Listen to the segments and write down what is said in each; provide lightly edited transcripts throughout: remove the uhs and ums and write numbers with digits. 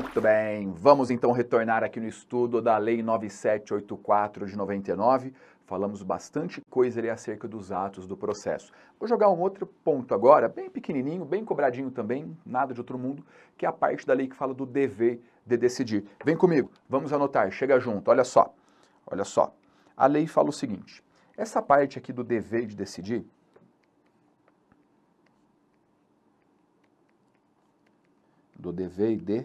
Muito bem, vamos então retornar aqui no estudo da Lei 9784 de 99. Falamos bastante coisa ali acerca dos atos do processo. Vou jogar um outro ponto agora, bem pequenininho, bem cobradinho também, nada de outro mundo, que é a parte da lei que fala do dever de decidir. Vem comigo, vamos anotar, chega junto, olha só. Olha só, a lei fala o seguinte, essa parte aqui do dever de decidir, do dever de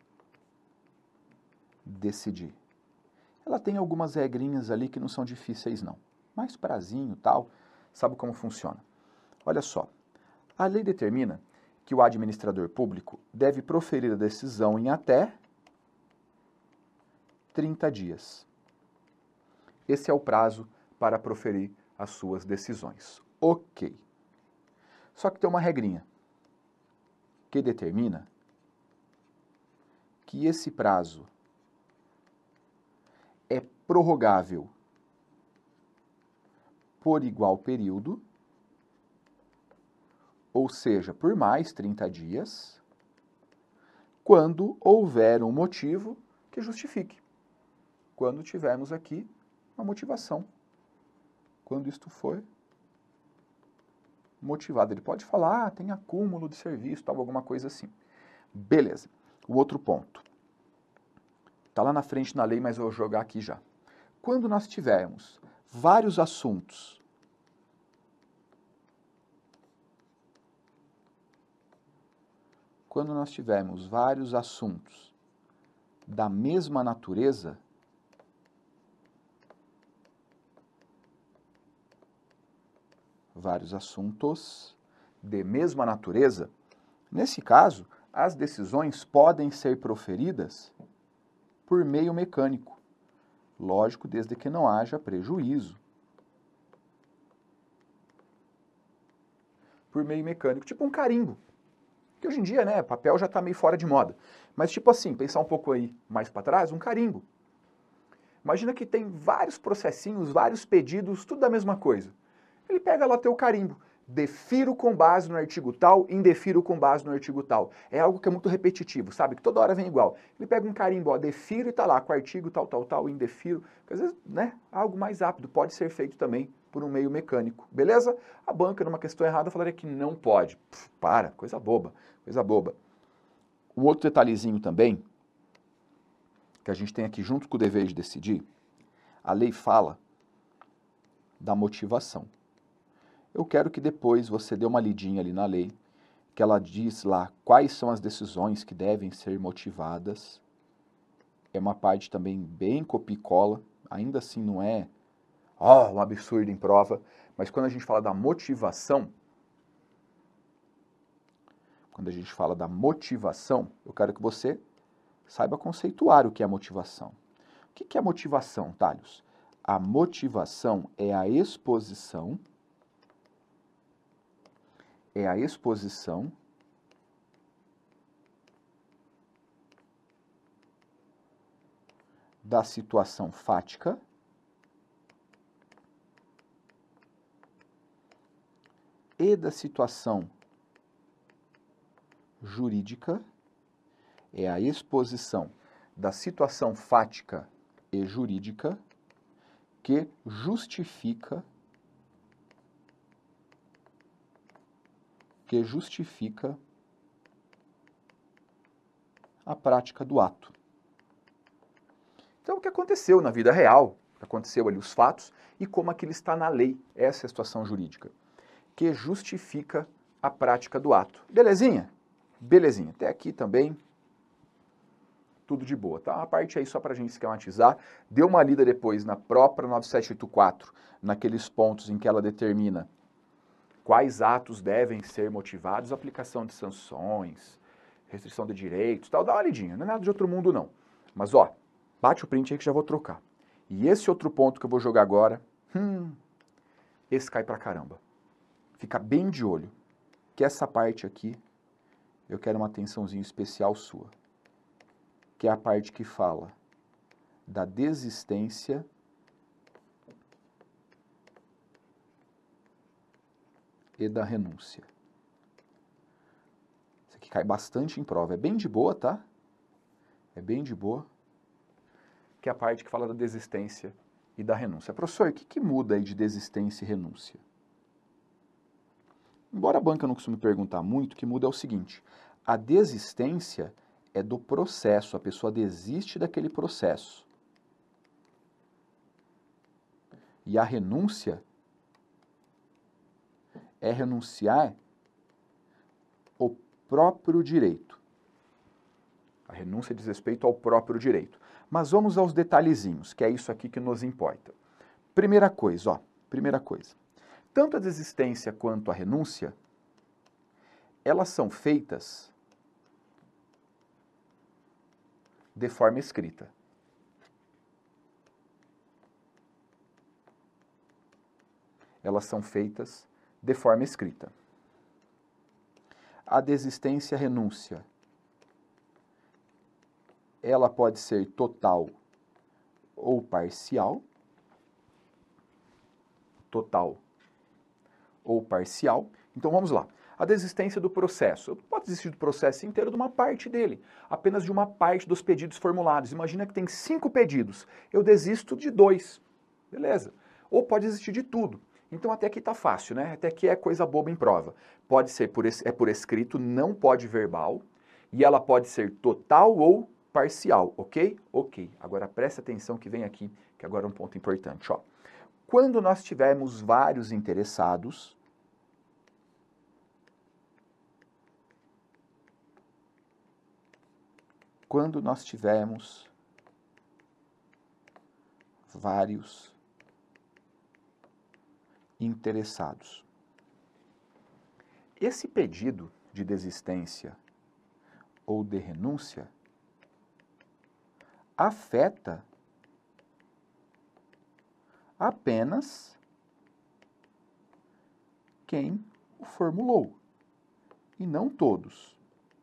decidir. Ela tem algumas regrinhas ali que não são difíceis não. Mais prazinho, tal, sabe como funciona. Olha só, a lei determina que o administrador público deve proferir a decisão em até 30 dias. Esse é o prazo para proferir as suas decisões. Ok. Só que tem uma regrinha que determina que esse prazo é prorrogável por igual período, ou seja, por mais 30 dias, quando houver um motivo que justifique. Quando tivermos aqui uma motivação. Quando isto for motivado. Ele pode falar, tem acúmulo de serviço, tal, alguma coisa assim. Beleza. O outro ponto. Está lá na frente na lei, mas eu vou jogar aqui já. Quando nós tivermos vários assuntos da mesma natureza, nesse caso, as decisões podem ser proferidas por meio mecânico. Lógico, desde que não haja prejuízo. Por meio mecânico, tipo um carimbo. Que hoje em dia, né, papel já está meio fora de moda. Mas tipo assim, pensar um pouco aí mais para trás, um carimbo. Imagina que tem vários processinhos, vários pedidos, tudo da mesma coisa. Ele pega lá teu carimbo. Defiro com base no artigo tal, indefiro com base no artigo tal. É algo que é muito repetitivo, sabe? Que toda hora vem igual. Ele pega um carimbo, ó, defiro e tá lá, com artigo tal, tal, tal, indefiro. Porque às vezes, né, algo mais rápido pode ser feito também por um meio mecânico, beleza? A banca, numa questão errada, falaria que não pode. Para, coisa boba, coisa boba. Um outro detalhezinho também, que a gente tem aqui junto com o dever de decidir, a lei fala da motivação. Eu quero que depois você dê uma lidinha ali na lei, que ela diz lá quais são as decisões que devem ser motivadas. É uma parte também bem copia e cola, ainda assim não é um absurdo em prova, mas quando a gente fala da motivação, eu quero que você saiba conceituar o que é motivação. O que é motivação, Thales? A motivação é a exposição da situação fática e da situação jurídica, é a exposição da situação fática e jurídica que justifica a prática do ato. Então, o que aconteceu na vida real, o que aconteceu ali, os fatos, e como aquilo está na lei, essa é a situação jurídica, que justifica a prática do ato. Belezinha? Belezinha. Até aqui também, tudo de boa, tá? A parte aí só para a gente esquematizar. Dê uma lida depois na própria 9784, naqueles pontos em que ela determina quais atos devem ser motivados, aplicação de sanções, restrição de direitos, tal, dá uma lidinha, não é nada de outro mundo não. Mas ó, bate o print aí que já vou trocar. E esse outro ponto que eu vou jogar agora, esse cai pra caramba. Fica bem de olho, que essa parte aqui, eu quero uma atençãozinha especial sua, que é a parte que fala da desistência e da renúncia. Isso aqui cai bastante em prova, é bem de boa, tá? é bem de boa, que é a parte que fala da desistência e da renúncia. Professor, o que muda aí de desistência e renúncia? Embora a banca não costume perguntar muito, o que muda é o seguinte: a desistência é do processo, a pessoa desiste daquele processo. E a renúncia é renunciar ao próprio direito. A renúncia diz respeito ao próprio direito. Mas vamos aos detalhezinhos, que é isso aqui que nos importa. Primeira coisa. Tanto a desistência quanto a renúncia, elas são feitas de forma escrita. Elas são feitas de forma escrita. A desistência e a renúncia, ela pode ser total ou parcial. Total ou parcial. Então vamos lá. A desistência do processo. Eu posso desistir do processo inteiro de uma parte dele, apenas de uma parte dos pedidos formulados. Imagina que tem 5 pedidos. Eu desisto de 2. Beleza. Ou pode desistir de tudo. Então até aqui está fácil, né? Até aqui é coisa boba em prova. Pode ser por escrito, não pode verbal, e ela pode ser total ou parcial, ok? Ok. Agora presta atenção que vem aqui, que agora é um ponto importante, ó. Quando nós tivermos vários interessados, esse pedido de desistência ou de renúncia afeta apenas quem o formulou, e não todos.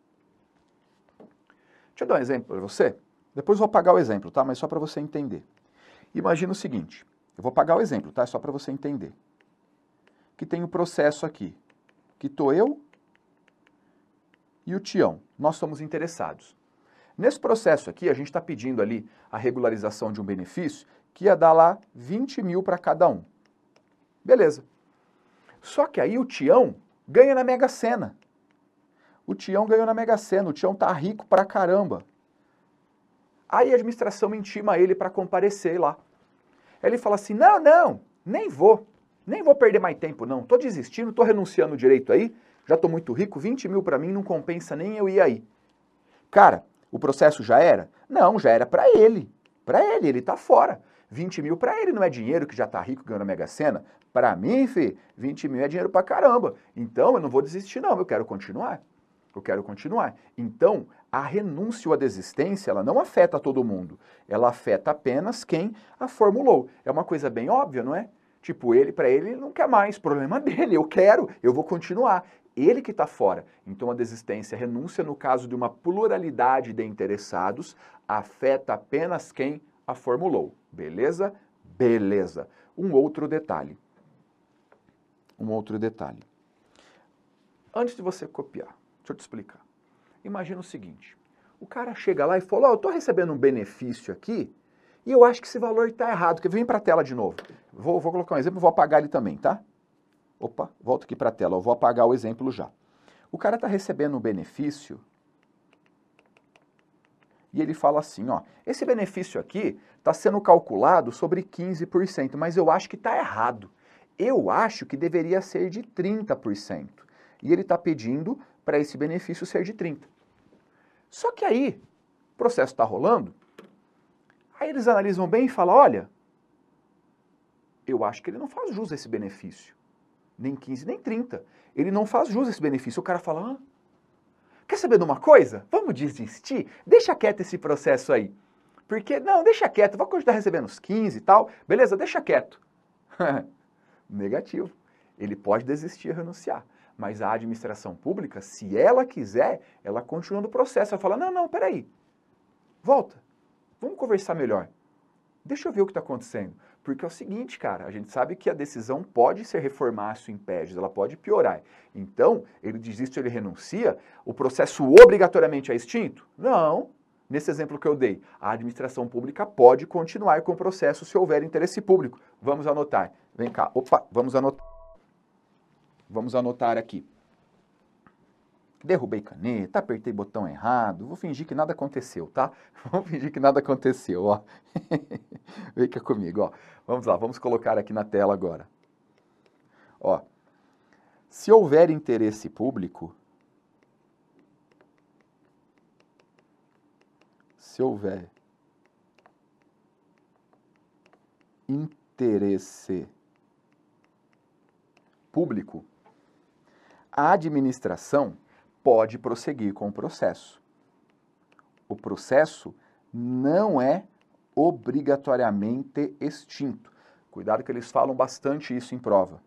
Deixa eu dar um exemplo para você. Depois eu vou apagar o exemplo, tá? Mas só para você entender. Imagina o seguinte, eu vou apagar o exemplo, tá? Só para você entender. Que tem o processo aqui, que tô eu e o Tião. Nós somos interessados. Nesse processo aqui, a gente está pedindo ali a regularização de um benefício que ia dar lá 20 mil para cada um. Beleza. Só que aí o Tião ganha na Mega Sena. O Tião ganhou na Mega Sena, o Tião tá rico pra caramba. Aí a administração intima ele para comparecer lá. Ele fala assim, não, nem vou perder mais tempo não, tô desistindo, tô renunciando o direito aí, já tô muito rico, 20 mil para mim não compensa nem eu ir aí. Cara, o processo já era? Não, já era para ele, ele tá fora. 20 mil para ele não é dinheiro que já tá rico ganhando a Mega Sena. Para mim, 20 mil é dinheiro pra caramba. Então eu não vou desistir não, eu quero continuar. Então, a renúncia ou a desistência, ela não afeta todo mundo. Ela afeta apenas quem a formulou. É uma coisa bem óbvia, não é? Tipo, para ele não quer mais, problema dele, eu vou continuar. Ele que está fora. Então, a desistência e a renúncia, no caso de uma pluralidade de interessados, afeta apenas quem a formulou. Beleza? Beleza. Um outro detalhe. Antes de você copiar, deixa eu te explicar. Imagina o seguinte, o cara chega lá e fala, eu estou recebendo um benefício aqui e eu acho que esse valor está errado. Vem para a tela de novo. Vou colocar um exemplo, vou apagar ele também, tá? Opa, volto aqui para a tela, eu vou apagar o exemplo já. O cara está recebendo um benefício e ele fala assim, ó, esse benefício aqui está sendo calculado sobre 15%, mas eu acho que está errado. Eu acho que deveria ser de 30%. E ele está pedindo para esse benefício ser de 30%. Só que aí, o processo está rolando, aí eles analisam bem e falam, olha, eu acho que ele não faz jus a esse benefício. Nem 15, nem 30. Ele não faz jus a esse benefício. O cara fala, quer saber de uma coisa? Vamos desistir? Deixa quieto esse processo aí. Porque, não, deixa quieto, vou continuar recebendo os 15 e tal. Beleza, deixa quieto. Negativo. Ele pode desistir e renunciar. Mas a administração pública, se ela quiser, ela continua no processo. Ela fala, não, peraí, volta, vamos conversar melhor. Deixa eu ver o que está acontecendo. Porque é o seguinte, cara, a gente sabe que a decisão pode ser reformácio in pediis, ela pode piorar. Então, ele desiste, ele renuncia, o processo obrigatoriamente é extinto? Não, Nesse exemplo que eu dei, a administração pública pode continuar com o processo se houver interesse público. Vamos anotar. Vem cá. Opa, vamos anotar. Vamos anotar aqui. Derrubei caneta, apertei botão errado. Vou fingir que nada aconteceu, tá? Vamos fingir que nada aconteceu, ó. Vem cá comigo, ó. Vamos lá, vamos colocar aqui na tela agora. Ó. Se houver interesse público, se houver interesse público, a administração pode prosseguir com o processo. O processo não é obrigatoriamente extinto. Cuidado que eles falam bastante isso em prova.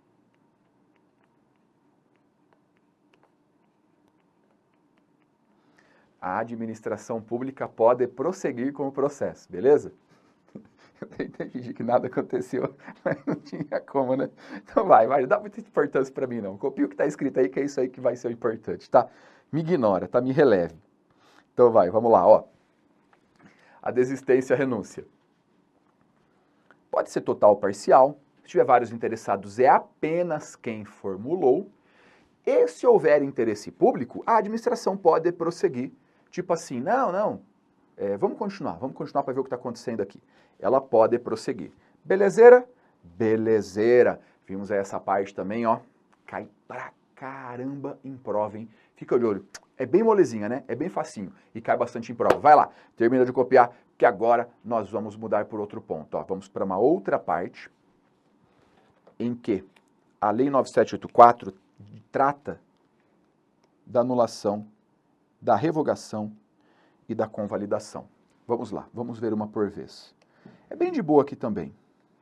A administração pública pode prosseguir com o processo, beleza? Eu tentei fingir que nada aconteceu, mas não tinha como, né? Então vai, não dá muita importância para mim não. Copia o que está escrito aí, que é isso aí que vai ser o importante, tá? Me ignora, tá? Me releve. Então vai, vamos lá, ó. A desistência, a renúncia. Pode ser total ou parcial. Se tiver vários interessados, é apenas quem formulou. E se houver interesse público, a administração pode prosseguir. Tipo assim, não, vamos continuar para ver o que está acontecendo aqui. Ela pode prosseguir. Belezeira? Belezeira. Vimos aí essa parte também, ó. Cai pra caramba em prova, hein? Fica de olho. É bem molezinha, né? É bem facinho e cai bastante em prova. Vai lá, termina de copiar, que agora nós vamos mudar por outro ponto. Ó. Vamos para uma outra parte em que a Lei 9784 trata da anulação, da revogação e da convalidação. Vamos lá, vamos ver uma por vez. É bem de boa aqui também.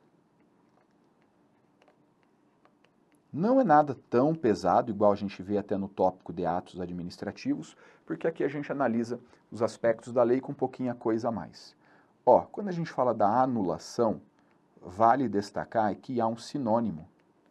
Não é nada tão pesado, igual a gente vê até no tópico de atos administrativos, porque aqui a gente analisa os aspectos da lei com um pouquinho a coisa a mais. Ó, quando a gente fala da anulação, vale destacar que há um sinônimo.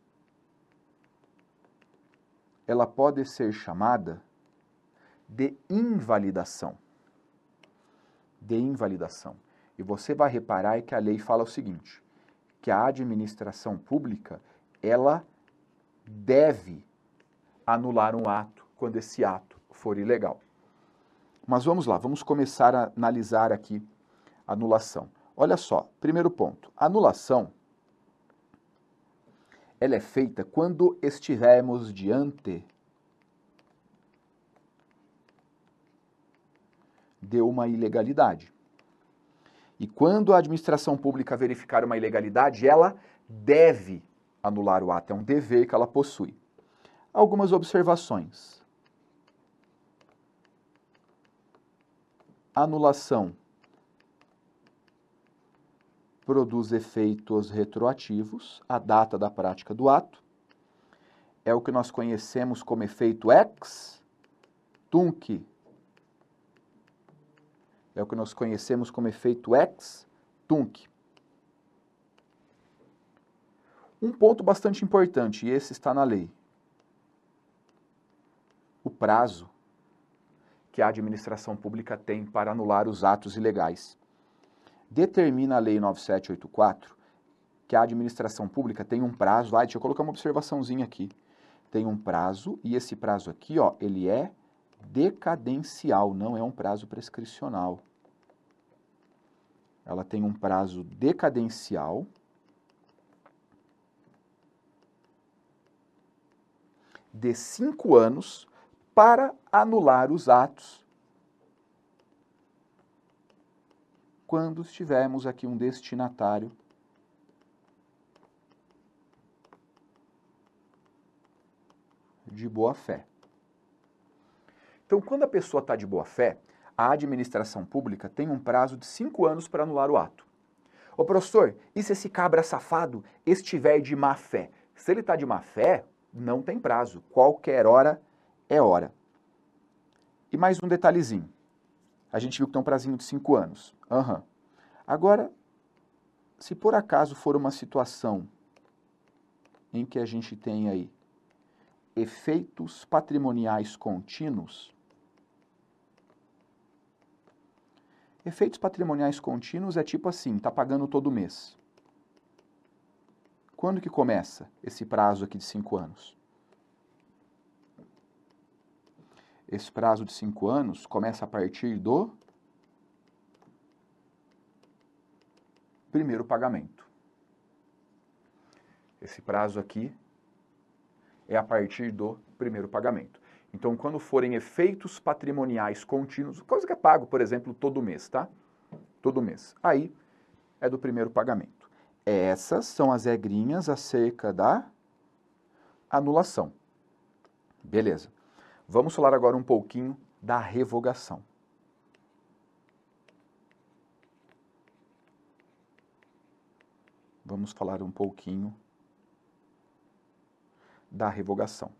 Ela pode ser chamada de invalidação. De invalidação. E você vai reparar que a lei fala o seguinte, que a administração pública, ela deve anular um ato quando esse ato for ilegal. Mas vamos lá, vamos começar a analisar aqui a anulação. Olha só, primeiro ponto, a anulação, ela é feita quando estivermos diante de uma ilegalidade. E quando a administração pública verificar uma ilegalidade, ela deve anular o ato, é um dever que ela possui. Algumas observações. Anulação produz efeitos retroativos à data da prática do ato. É o que nós conhecemos como efeito ex tunc. É o que nós conhecemos como efeito ex tunc. Um ponto bastante importante, e esse está na lei. O prazo que a administração pública tem para anular os atos ilegais. Determina a Lei 9784 que a administração pública tem um prazo, deixa eu colocar uma observaçãozinha aqui. Tem um prazo, e esse prazo aqui, ó, ele é decadencial, não é um prazo prescricional. Ela tem um prazo decadencial de 5 anos para anular os atos quando tivermos aqui um destinatário de boa fé. Então, quando a pessoa está de boa fé, a administração pública tem um prazo de 5 anos para anular o ato. Ô professor, e se esse cabra safado estiver de má fé? Se ele está de má fé, não tem prazo. Qualquer hora é hora. E mais um detalhezinho. A gente viu que tem um prazinho de 5 anos. Agora, se por acaso for uma situação em que a gente tem aí efeitos patrimoniais contínuos, Efeitos patrimoniais contínuos é tipo assim, está pagando todo mês. Quando que começa esse prazo aqui de 5 anos? Esse prazo de 5 anos começa a partir do primeiro pagamento. Esse prazo aqui é a partir do primeiro pagamento. Então, quando forem efeitos patrimoniais contínuos, coisa que é pago, por exemplo, todo mês, tá? Todo mês. Aí é do primeiro pagamento. Essas são as regrinhas acerca da anulação. Beleza. Vamos falar agora um pouquinho da revogação. Vamos falar um pouquinho da revogação.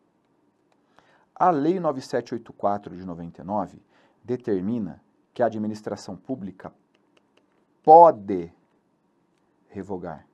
A Lei 9784 de 99 determina que a administração pública pode revogar.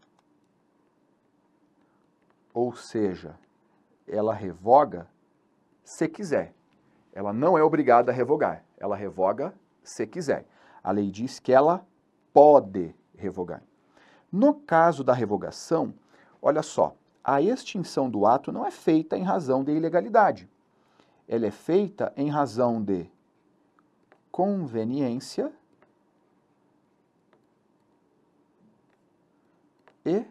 Ou seja, ela revoga se quiser. Ela não é obrigada a revogar. Ela revoga se quiser. A lei diz que ela pode revogar. No caso da revogação, olha só, a extinção do ato não é feita em razão de ilegalidade. Ela é feita em razão de conveniência e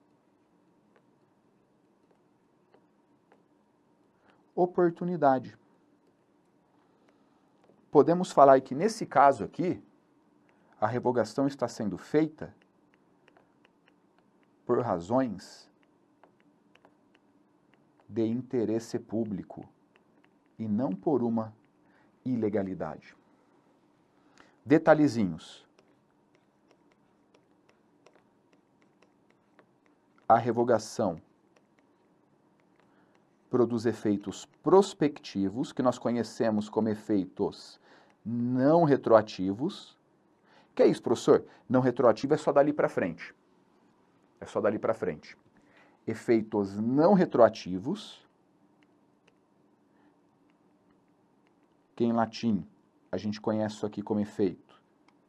oportunidade. Podemos falar que nesse caso aqui, a revogação está sendo feita por razões de interesse público e não por uma ilegalidade. Detalhezinhos. A revogação produz efeitos prospectivos, que nós conhecemos como efeitos não retroativos. Que é isso, professor? Não retroativo é só dali para frente. É só dali para frente. Efeitos não retroativos, que em latim a gente conhece isso aqui como efeito.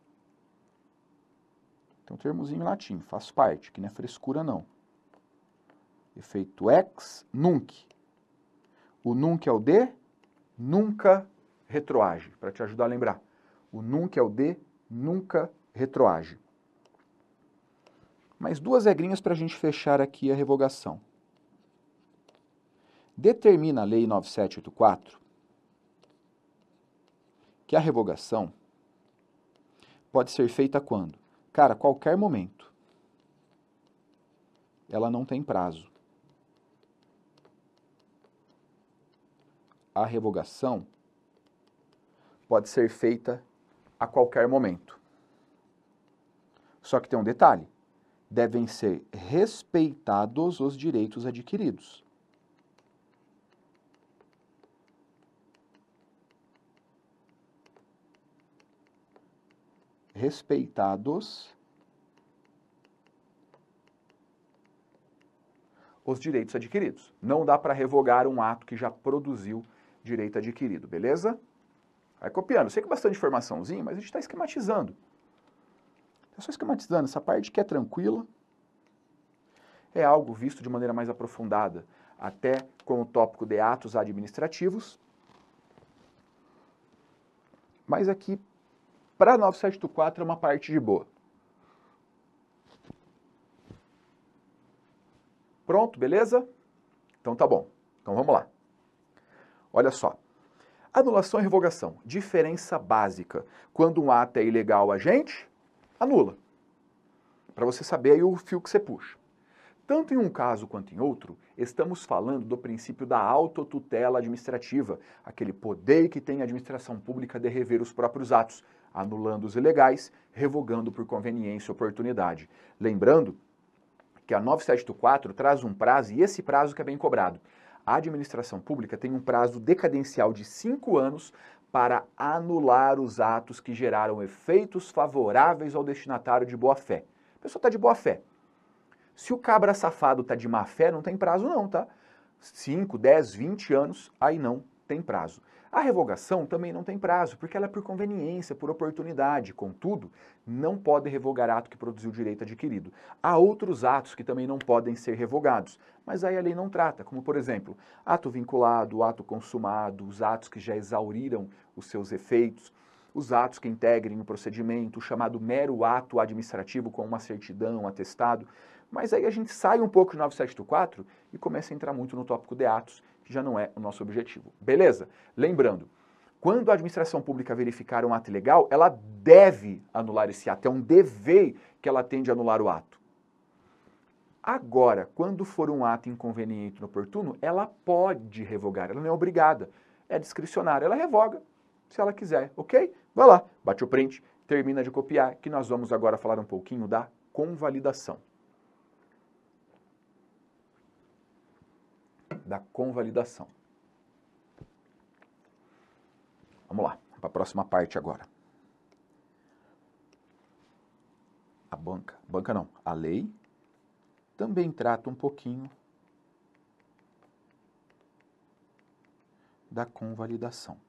Tem um termozinho em latim, faz parte, que não é frescura não. Efeito ex nunc. O nunc é o de nunca retroage, para te ajudar a lembrar. O nunc é o de nunca retroage. Mais duas regrinhas para a gente fechar aqui a revogação. Determina a Lei 9784 que a revogação pode ser feita quando? Cara, qualquer momento. Ela não tem prazo. A revogação pode ser feita a qualquer momento. Só que tem um detalhe. Devem ser respeitados os direitos adquiridos. Respeitados os direitos adquiridos. Não dá para revogar um ato que já produziu direito adquirido, beleza? Vai copiando. Sei que é bastante informaçãozinha, mas a gente está esquematizando. É só esquematizando. Essa parte que é tranquila. É algo visto de maneira mais aprofundada, até com o tópico de atos administrativos. Mas aqui, para 9784, é uma parte de boa. Pronto, beleza? Então tá bom. Então vamos lá. Olha só. Anulação e revogação. Diferença básica. Quando um ato é ilegal, a gente anula. Para você saber aí o fio que você puxa. Tanto em um caso quanto em outro, estamos falando do princípio da autotutela administrativa, aquele poder que tem a administração pública de rever os próprios atos, anulando os ilegais, revogando por conveniência e oportunidade. Lembrando que a 9784 traz um prazo, e esse prazo que é bem cobrado. A administração pública tem um prazo decadencial de 5 anos para anular os atos que geraram efeitos favoráveis ao destinatário de boa-fé. A pessoa está de boa-fé. Se o cabra safado está de má-fé, não tem prazo não, tá? 5, 10, 20 anos, aí não tem prazo. A revogação também não tem prazo, porque ela é por conveniência, por oportunidade. Contudo, não pode revogar ato que produziu direito adquirido. Há outros atos que também não podem ser revogados, mas aí a lei não trata, como por exemplo, ato vinculado, ato consumado, os atos que já exauriram os seus efeitos, os atos que integrem o procedimento, o chamado mero ato administrativo com uma certidão, um atestado. Mas aí a gente sai um pouco de 9784 e começa a entrar muito no tópico de atos, que já não é o nosso objetivo. Beleza? Lembrando, quando a administração pública verificar um ato ilegal, ela deve anular esse ato. É um dever que ela tem de anular o ato. Agora, quando for um ato inconveniente e inoportuno, ela pode revogar, ela não é obrigada. É discricionária, ela revoga se ela quiser, ok? Vai lá, bate o print, termina de copiar, que nós vamos agora falar um pouquinho da convalidação. Da convalidação. Vamos lá, para a próxima parte agora. A lei também trata um pouquinho da convalidação.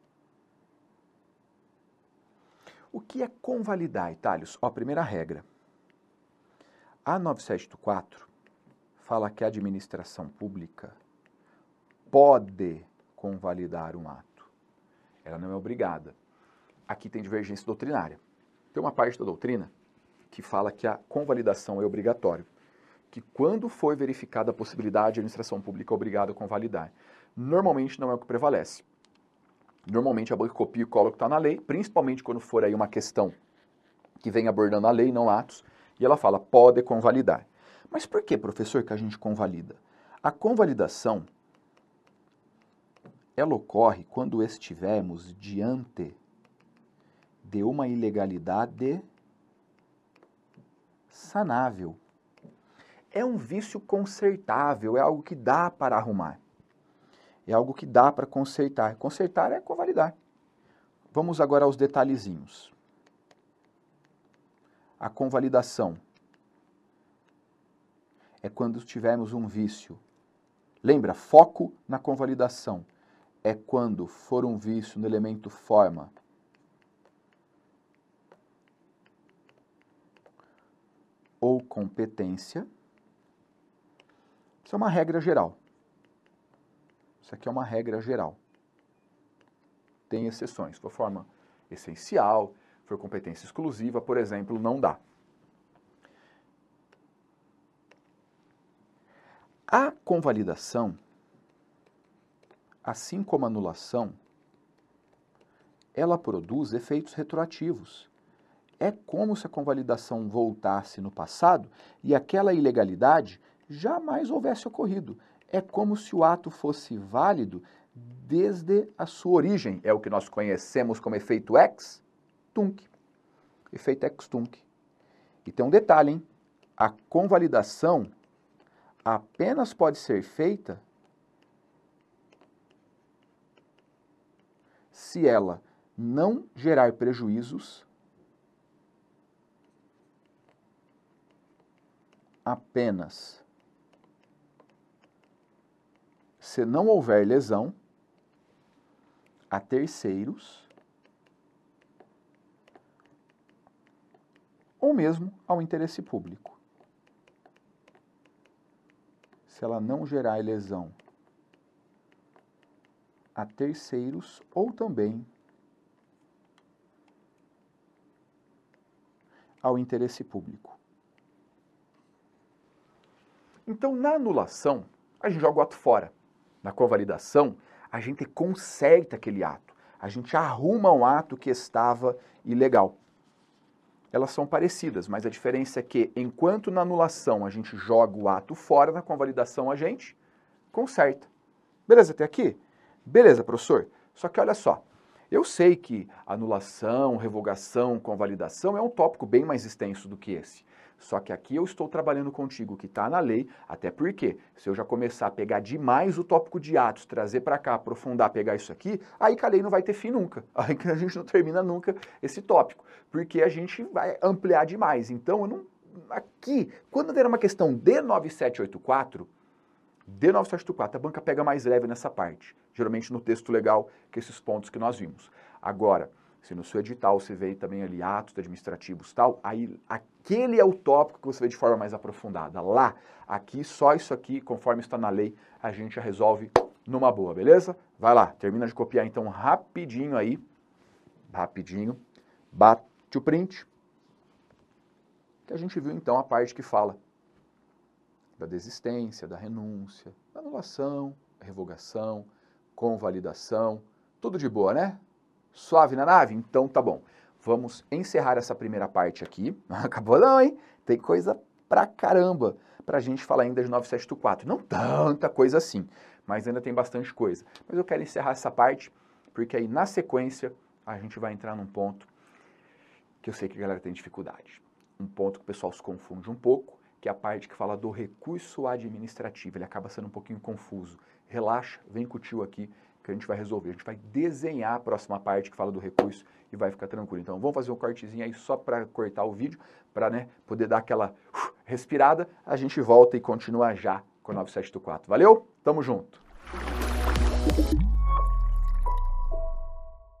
O que é convalidar, Itálios? Ó, primeira regra. A 9784 fala que a administração pública pode convalidar um ato. Ela não é obrigada. Aqui tem divergência doutrinária. Tem uma parte da doutrina que fala que a convalidação é obrigatória, que quando for verificada a possibilidade, a administração pública é obrigada a convalidar. Normalmente não é o que prevalece. Normalmente a banca copia e cola o que está na lei, principalmente quando for aí uma questão que vem abordando a lei, não atos, e ela fala, pode convalidar. Mas por que, professor, que a gente convalida? A convalidação, ela ocorre quando estivermos diante de uma ilegalidade sanável. É um vício consertável, é algo que dá para arrumar. É algo que dá para consertar. Consertar é convalidar. Vamos agora aos detalhezinhos. A convalidação é quando tivermos um vício. Lembra, foco na convalidação. É quando for um vício no elemento forma. Ou competência. Isso é uma regra geral. Isso aqui é uma regra geral. Tem exceções. Se for forma essencial, for competência exclusiva, por exemplo, não dá. A convalidação, assim como a anulação, ela produz efeitos retroativos. É como se a convalidação voltasse no passado e aquela ilegalidade jamais houvesse ocorrido. É como se o ato fosse válido desde a sua origem. É o que nós conhecemos como efeito ex tunc. Efeito ex tunc. E tem um detalhe, hein? A convalidação apenas pode ser feita se ela não gerar prejuízos apenas se não houver lesão a terceiros ou mesmo ao interesse público. Se ela não gerar lesão a terceiros ou também ao interesse público. Então, na anulação, a gente joga o ato fora. Na convalidação, a gente conserta aquele ato. A gente arruma um ato que estava ilegal. Elas são parecidas, mas a diferença é que, enquanto na anulação a gente joga o ato fora, na convalidação a gente conserta. Beleza até aqui? Beleza, professor. Só que olha só, eu sei que anulação, revogação, convalidação é um tópico bem mais extenso do que esse. Só que aqui eu estou trabalhando contigo que está na lei, até porque se eu já começar a pegar demais o tópico de atos, trazer para cá, aprofundar, pegar isso aqui, aí que a lei não vai ter fim nunca. Aí que a gente não termina nunca esse tópico, porque a gente vai ampliar demais. Então, eu não, aqui, quando der uma questão de 9784, D9784, a banca pega mais leve nessa parte, geralmente no texto legal, que esses pontos que nós vimos. Agora, se no seu edital você vê também ali atos administrativos e tal, aí aquele é o tópico que você vê de forma mais aprofundada. Lá, aqui, só isso aqui, conforme está na lei, a gente já resolve numa boa, beleza? Vai lá, termina de copiar então rapidinho aí, rapidinho, bate o print, que a gente viu então a parte que fala da desistência, da renúncia, da anulação, revogação, convalidação, tudo de boa, né? Suave na nave? Então tá bom. Vamos encerrar essa primeira parte aqui. Acabou não, hein? Tem coisa pra caramba pra gente falar ainda de 9784. Não tanta coisa assim, mas ainda tem bastante coisa. Mas eu quero encerrar essa parte, porque aí na sequência a gente vai entrar num ponto que eu sei que a galera tem dificuldade. Um ponto que o pessoal se confunde um pouco, que é a parte que fala do recurso administrativo. Ele acaba sendo um pouquinho confuso. Relaxa, vem com o tio aqui que a gente vai resolver. A gente vai desenhar a próxima parte que fala do recurso e vai ficar tranquilo. Então vamos fazer um cortezinho aí só para cortar o vídeo, para poder dar aquela respirada. A gente volta e continua já com o 9784. Valeu? Tamo junto!